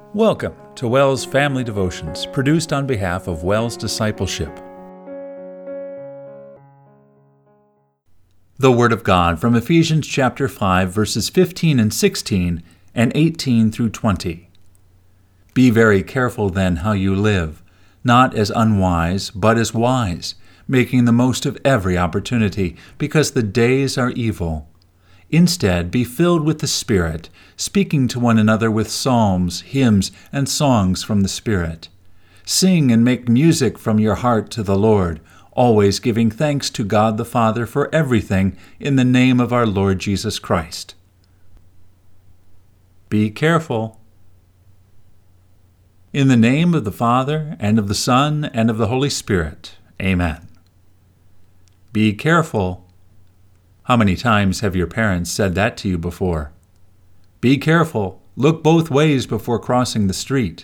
Welcome to WELS Family Devotions, produced on behalf of WELS Discipleship. The Word of God from Ephesians chapter 5, verses 15 and 16, and 18 through 20. Be very careful then how you live, not as unwise, but as wise, making the most of every opportunity, because the days are evil. Instead, be filled with the Spirit, speaking to one another with psalms, hymns, and songs from the Spirit. Sing and make music from your heart to the Lord, always giving thanks to God the Father for everything in the name of our Lord Jesus Christ. Be careful. In the name of the Father, and of the Son, and of the Holy Spirit. Amen. Be careful. How many times have your parents said that to you before? Be careful. Look both ways before crossing the street.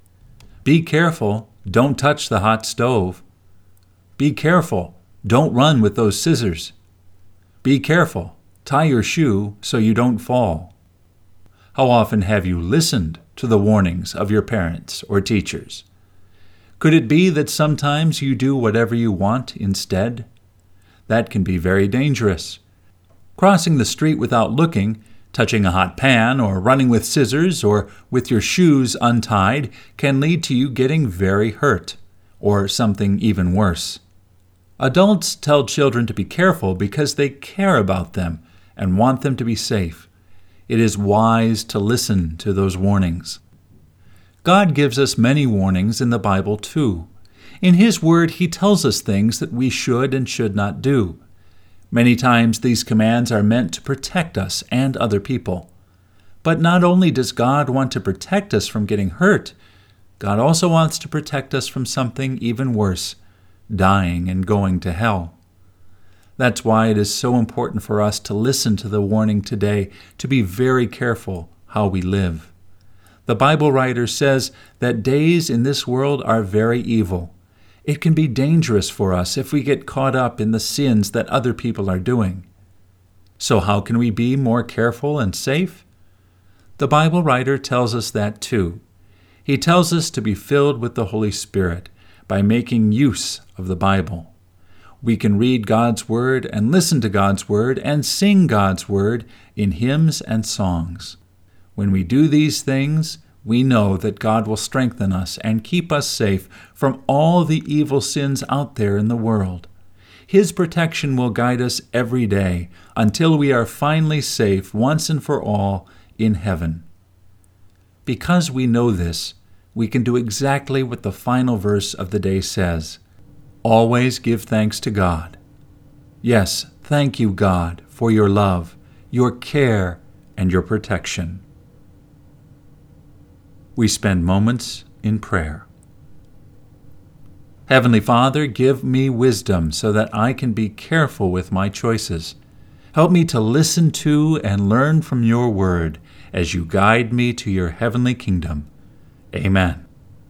Be careful. Don't touch the hot stove. Be careful. Don't run with those scissors. Be careful. Tie your shoe so you don't fall. How often have you listened to the warnings of your parents or teachers? Could it be that sometimes you do whatever you want instead? That can be very dangerous. Crossing the street without looking, touching a hot pan, or running with scissors, or with your shoes untied can lead to you getting very hurt, or something even worse. Adults tell children to be careful because they care about them and want them to be safe. It is wise to listen to those warnings. God gives us many warnings in the Bible too. In His Word, He tells us things that we should and should not do. Many times these commands are meant to protect us and other people. But not only does God want to protect us from getting hurt, God also wants to protect us from something even worse, dying and going to hell. That's why it is so important for us to listen to the warning today to be very careful how we live. The Bible writer says that days in this world are very evil. It can be dangerous for us if we get caught up in the sins that other people are doing. So how can we be more careful and safe? The Bible writer tells us that too. He tells us to be filled with the Holy Spirit by making use of the Bible. We can read God's Word and listen to God's Word and sing God's Word in hymns and songs. When we do these things, we know that God will strengthen us and keep us safe from all the evil sins out there in the world. His protection will guide us every day until we are finally safe once and for all in heaven. Because we know this, we can do exactly what the final verse of the day says. Always give thanks to God. Yes, thank you, God, for your love, your care, and your protection. We spend moments in prayer. Heavenly Father, give me wisdom so that I can be careful with my choices. Help me to listen to and learn from your word as you guide me to your heavenly kingdom. Amen.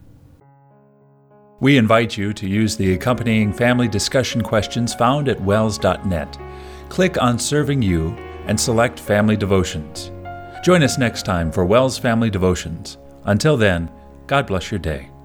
We invite you to use the accompanying family discussion questions found at wels.net. Click on Serving You and select Family Devotions. Join us next time for WELS Family Devotions. Until then, God bless your day.